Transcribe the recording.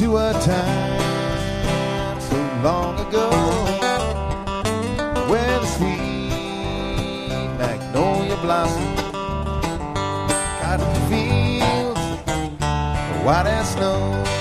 to a time so long ago, where the sweet magnolia blossomed, cotton fields white as snow.